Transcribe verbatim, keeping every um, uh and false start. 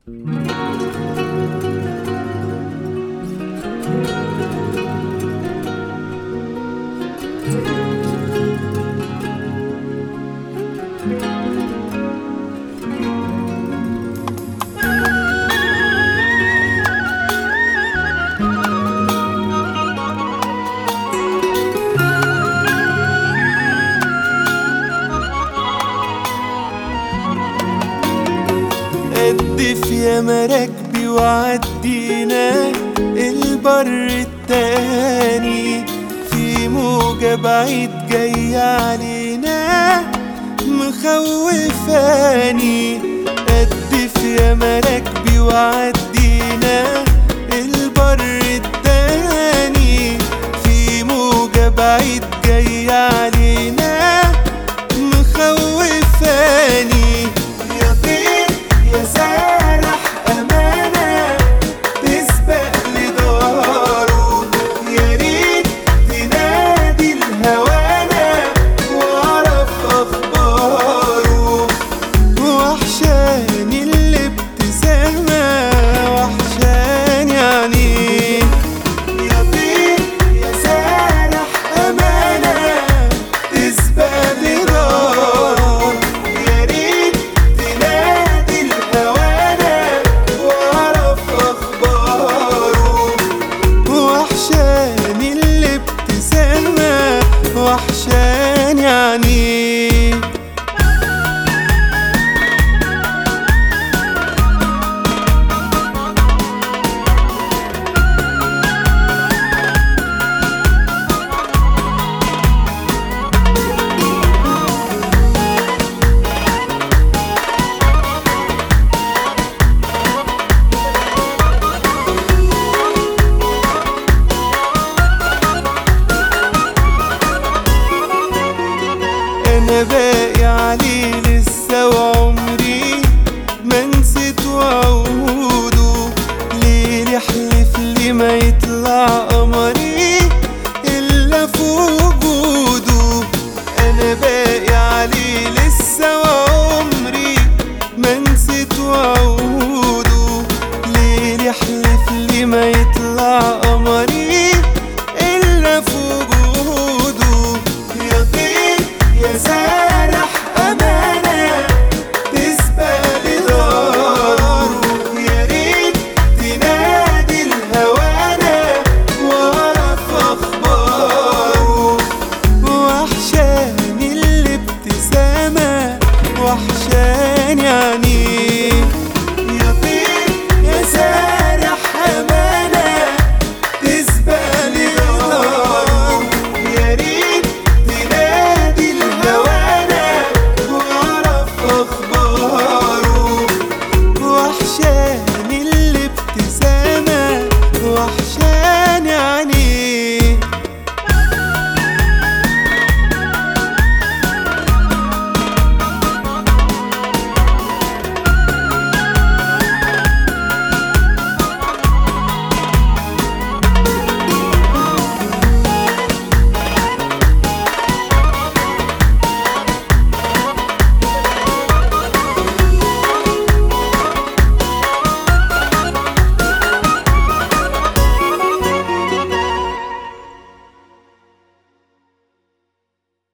قدف يا مراكبي وعدينا البر التاني، في موجة بعيد جاية علينا مخوفاني. قدف يا مراكبي وعدينا البر التاني، في موجة بعيد جاية علينا مخوفاني. يا طير يا سارح أمانة تسبق لداره، يا ريت تنادي الهوانا وأعرف أخباره. وحشاني الابتسامة وحشاني عينيه. يا طير يا سارح أمانة تسبق لداره، يا ريت تنادي الهوانا وأعرف أخباره. وحشاني الابتسامة وحشاني عينيه. أنا باقي عليه لسه وعمري ما نسيت وعوده، ليه يحلف لي ما يطلع قمري إلا في وجوده. أنا باقي عليه لسه وعمري ما نسيت وعوده، ليه يحلف لي ما